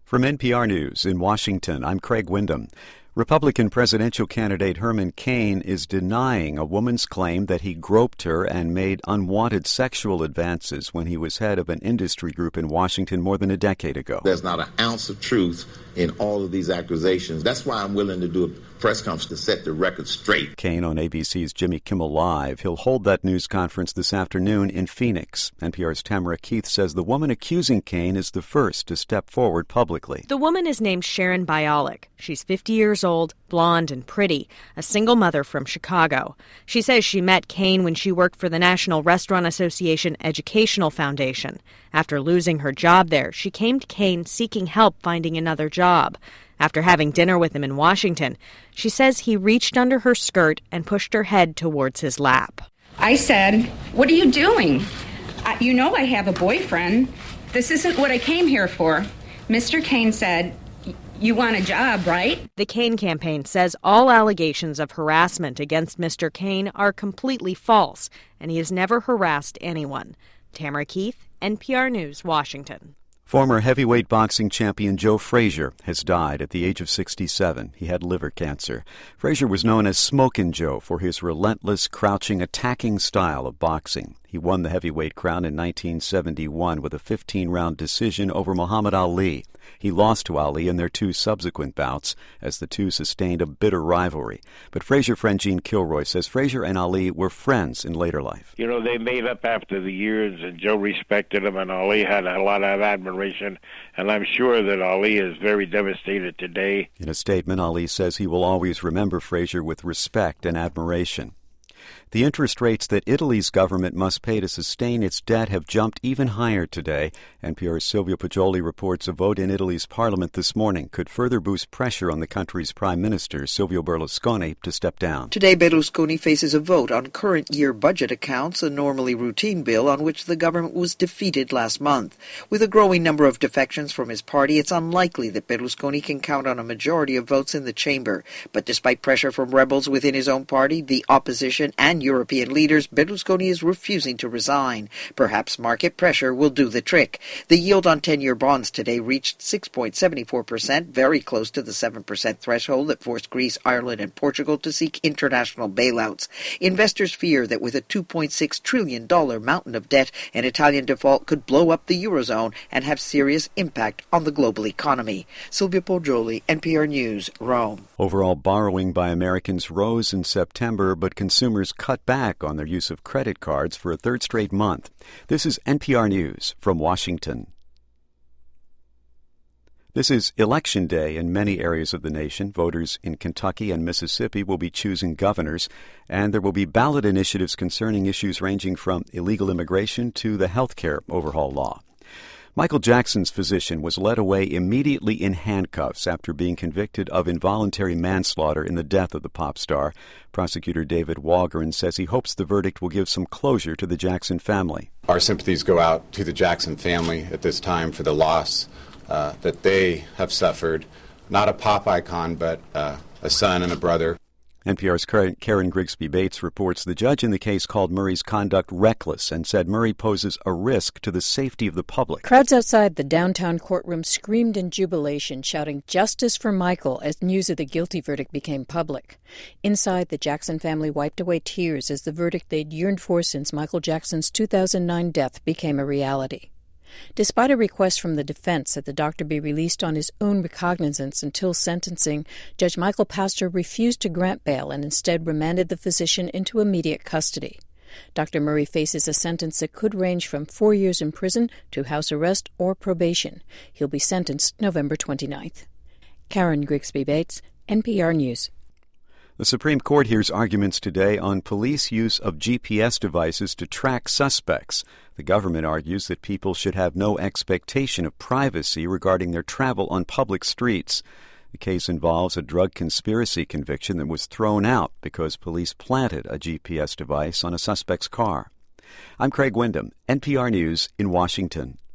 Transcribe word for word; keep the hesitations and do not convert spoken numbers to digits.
From N P R News in Washington, I'm Craig Windham. Republican presidential candidate Herman Cain is denying a woman's claim that he groped her and made unwanted sexual advances when he was head of an industry group in Washington more than a decade ago. There's not an ounce of truth in all of these accusations. That's why I'm willing to do a press conference to set the record straight. Cain on A B C's Jimmy Kimmel Live. He'll hold that news conference this afternoon in Phoenix. N P R's Tamara Keith says the woman accusing Cain is the first to step forward publicly. The woman is named Sharon Bialik. She's fifty years old, blonde and pretty, a single mother from Chicago. She says she met Cain when she worked for the National Restaurant Association Educational Foundation. After losing her job there, she came to Cain seeking help finding another job. After having dinner with him in Washington, she says he reached under her skirt and pushed her head towards his lap. I said, "What are you doing? I, you know I have a boyfriend. This isn't what I came here for." Mister Cain said, "You want a job, right?" The Cain campaign says all allegations of harassment against Mister Cain are completely false, and he has never harassed anyone. Tamara Keith, N P R News, Washington. Former heavyweight boxing champion Joe Frazier has died at the age of sixty-seven. He had liver cancer. Frazier was known as Smokin' Joe for his relentless, crouching, attacking style of boxing. He won the heavyweight crown in nineteen seventy-one with a fifteen-round decision over Muhammad Ali. He lost to Ali in their two subsequent bouts as the two sustained a bitter rivalry. But Frazier friend Gene Kilroy says Frazier and Ali were friends in later life. You know, they made up after the years, and Joe respected him, and Ali had a lot of admiration, and I'm sure that Ali is very devastated today. In a statement, Ali says he will always remember Frazier with respect and admiration. The interest rates that Italy's government must pay to sustain its debt have jumped even higher today. N P R's Silvio Poggioli reports a vote in Italy's parliament this morning could further boost pressure on the country's prime minister, Silvio Berlusconi, to step down. Today, Berlusconi faces a vote on current year budget accounts, a normally routine bill on which the government was defeated last month. With a growing number of defections from his party, it's unlikely that Berlusconi can count on a majority of votes in the chamber. But despite pressure from rebels within his own party, the opposition, and European leaders, Berlusconi is refusing to resign. Perhaps market pressure will do the trick. The yield on ten-year bonds today reached six point seven four percent, very close to the seven percent threshold that forced Greece, Ireland, and Portugal to seek international bailouts. Investors fear that with a two point six trillion dollars mountain of debt, an Italian default could blow up the Eurozone and have serious impact on the global economy. Silvio Poggioli, N P R News, Rome. Overall borrowing by Americans rose in September, but consumers cut back on their use of credit cards for a third straight month. This is N P R News from Washington. This is Election Day in many areas of the nation. Voters in Kentucky and Mississippi will be choosing governors, and there will be ballot initiatives concerning issues ranging from illegal immigration to the health care overhaul law. Michael Jackson's physician was led away immediately in handcuffs after being convicted of involuntary manslaughter in the death of the pop star. Prosecutor David Walgren says he hopes the verdict will give some closure to the Jackson family. Our sympathies go out to the Jackson family at this time for the loss uh, that they have suffered. Not a pop icon, but uh, a son and a brother. N P R's Karen Grigsby Bates reports the judge in the case called Murray's conduct reckless and said Murray poses a risk to the safety of the public. Crowds outside the downtown courtroom screamed in jubilation, shouting "Justice for Michael" as news of the guilty verdict became public. Inside, the Jackson family wiped away tears as the verdict they'd yearned for since Michael Jackson's two thousand nine death became a reality. Despite a request from the defense that the doctor be released on his own recognizance until sentencing, Judge Michael Pastor refused to grant bail and instead remanded the physician into immediate custody. Doctor Murray faces a sentence that could range from four years in prison to house arrest or probation. He'll be sentenced November twenty-ninth. Karen Grigsby Bates, N P R News. The Supreme Court hears arguments today on police use of G P S devices to track suspects. The government argues that people should have no expectation of privacy regarding their travel on public streets. The case involves a drug conspiracy conviction that was thrown out because police planted a G P S device on a suspect's car. I'm Craig Windham, N P R News in Washington.